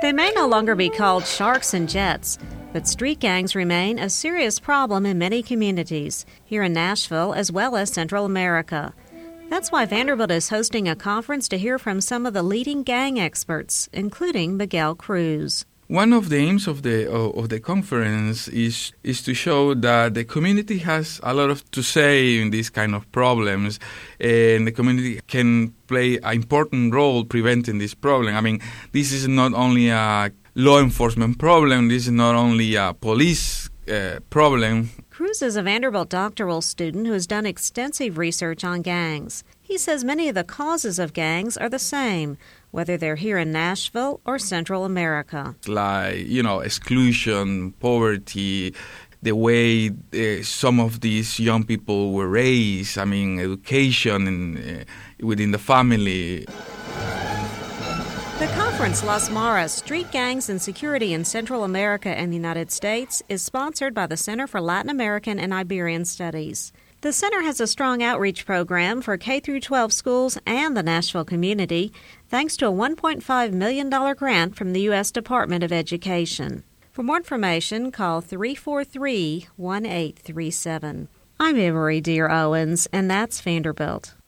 They may no longer be called sharks and jets, but street gangs remain a serious problem in many communities, here in Nashville as well as Central America. That's why Vanderbilt is hosting a conference to hear from some of the leading gang experts, including Miguel Cruz. One of the aims of the conference is to show that the community has a lot to say in these kind of problems, and the community can play an important role preventing this problem. I mean, this is not only a law enforcement problem, this is not only a police problem. Cruz is a Vanderbilt doctoral student who has done extensive research on gangs. He says many of the causes of gangs are the same, whether they're here in Nashville or Central America. Like, exclusion, poverty, the way some of these young people were raised, education within the family. The conference, Las Maras, Street Gangs and Security in Central America and the United States, is sponsored by the Center for Latin American and Iberian Studies. The center has a strong outreach program for K-12 schools and the Nashville community, thanks to a $1.5 million grant from the U.S. Department of Education. For more information, call 343-1837. I'm Emery Dear Owens, and that's Vanderbilt.